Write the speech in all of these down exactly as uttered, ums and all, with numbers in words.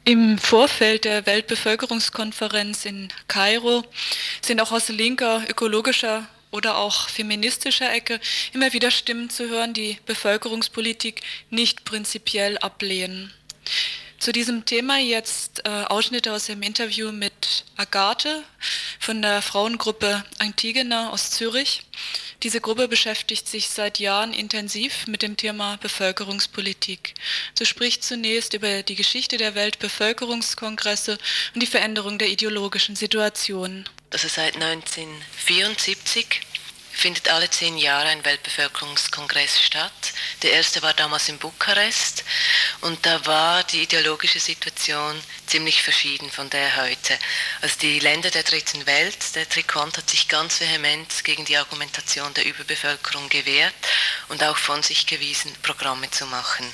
Im Vorfeld der Weltbevölkerungskonferenz in Kairo sind auch aus linker, ökologischer oder auch feministischer Ecke immer wieder Stimmen zu hören, die Bevölkerungspolitik nicht prinzipiell ablehnen. Zu diesem Thema jetzt äh, Ausschnitte aus dem Interview mit Agathe von der Frauengruppe Antigena aus Zürich. Diese Gruppe beschäftigt sich seit Jahren intensiv mit dem Thema Bevölkerungspolitik. So spricht zunächst über die Geschichte der Weltbevölkerungskongresse und die Veränderung der ideologischen Situation. Also seit neunzehnhundertvierundsiebzig findet alle zehn Jahre ein Weltbevölkerungskongress statt. Der erste war damals in Bukarest und da war die ideologische Situation ziemlich verschieden von der heute. Also die Länder der dritten Welt, der Trikont hat sich ganz vehement gegen die Argumentation der Überbevölkerung gewehrt und auch von sich gewiesen, Programme zu machen.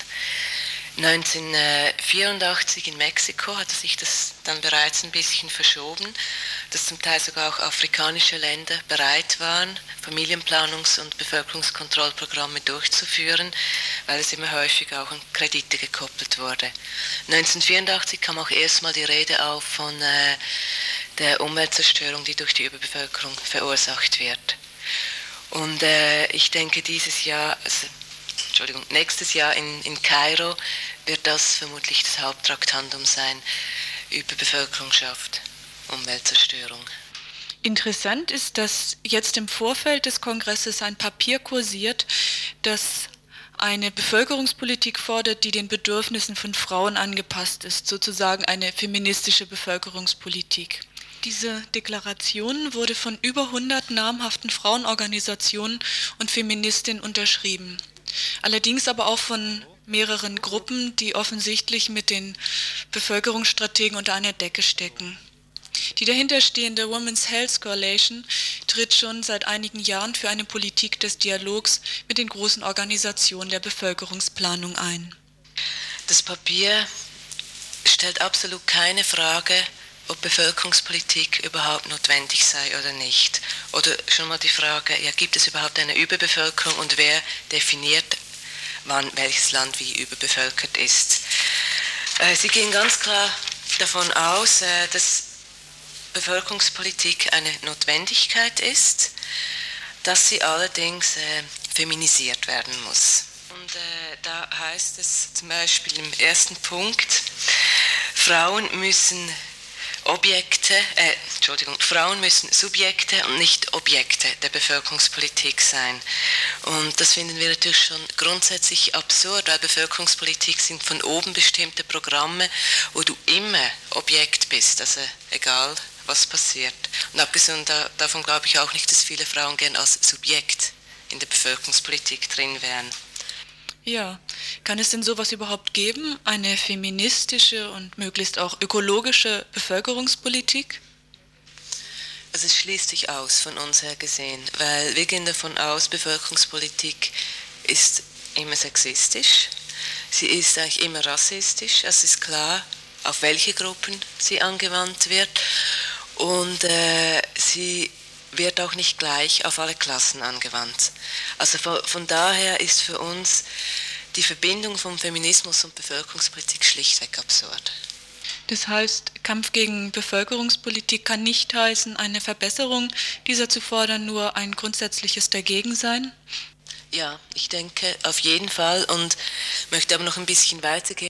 neunzehnhundertvierundachtzig in Mexiko hatte sich das dann bereits ein bisschen verschoben, dass zum Teil sogar auch afrikanische Länder bereit waren, Familienplanungs- und Bevölkerungskontrollprogramme durchzuführen, weil es immer häufiger auch an Kredite gekoppelt wurde. neunzehnhundertvierundachtzig kam auch erstmal die Rede auf von äh, der Umweltzerstörung, die durch die Überbevölkerung verursacht wird. Und äh, ich denke, dieses Jahr, also Entschuldigung, nächstes Jahr in, in Kairo wird das vermutlich das Haupttraktantum sein, über Bevölkerungsschaft, Umweltzerstörung. Interessant ist, dass jetzt im Vorfeld des Kongresses ein Papier kursiert, das eine Bevölkerungspolitik fordert, die den Bedürfnissen von Frauen angepasst ist, sozusagen eine feministische Bevölkerungspolitik. Diese Deklaration wurde von über hundert namhaften Frauenorganisationen und Feministinnen unterschrieben. Allerdings aber auch von mehreren Gruppen, die offensichtlich mit den Bevölkerungsstrategen unter einer Decke stecken. Die dahinterstehende Women's Health Coalition tritt schon seit einigen Jahren für eine Politik des Dialogs mit den großen Organisationen der Bevölkerungsplanung ein. Das Papier stellt absolut keine Frage, ob Bevölkerungspolitik überhaupt notwendig sei oder nicht. Oder schon mal die Frage, ja, gibt es überhaupt eine Überbevölkerung und wer definiert, wann welches Land wie überbevölkert ist. Äh, Sie gehen ganz klar davon aus, äh, dass Bevölkerungspolitik eine Notwendigkeit ist, dass sie allerdings äh, feminisiert werden muss. Und äh, da heißt es zum Beispiel im ersten Punkt, Frauen müssen Objekte, äh, Entschuldigung, Frauen müssen Subjekte und nicht Objekte der Bevölkerungspolitik sein. Und das finden wir natürlich schon grundsätzlich absurd, weil Bevölkerungspolitik sind von oben bestimmte Programme, wo du immer Objekt bist, also egal was passiert. Und abgesehen davon glaube ich auch nicht, dass viele Frauen gern als Subjekt in der Bevölkerungspolitik drin wären. Ja, kann es denn sowas überhaupt geben, eine feministische und möglichst auch ökologische Bevölkerungspolitik? Also es schließt sich aus von uns her gesehen, weil wir gehen davon aus, Bevölkerungspolitik ist immer sexistisch, sie ist eigentlich immer rassistisch, es ist klar, auf welche Gruppen sie angewandt wird und äh, sie wird auch nicht gleich auf alle Klassen angewandt. Also von, von daher ist für uns die Verbindung von Feminismus und Bevölkerungspolitik schlichtweg absurd. Das heißt, Kampf gegen Bevölkerungspolitik kann nicht heißen, eine Verbesserung dieser zu fordern, nur ein grundsätzliches Dagegensein? Ja, ich denke auf jeden Fall und möchte aber noch ein bisschen weitergehen.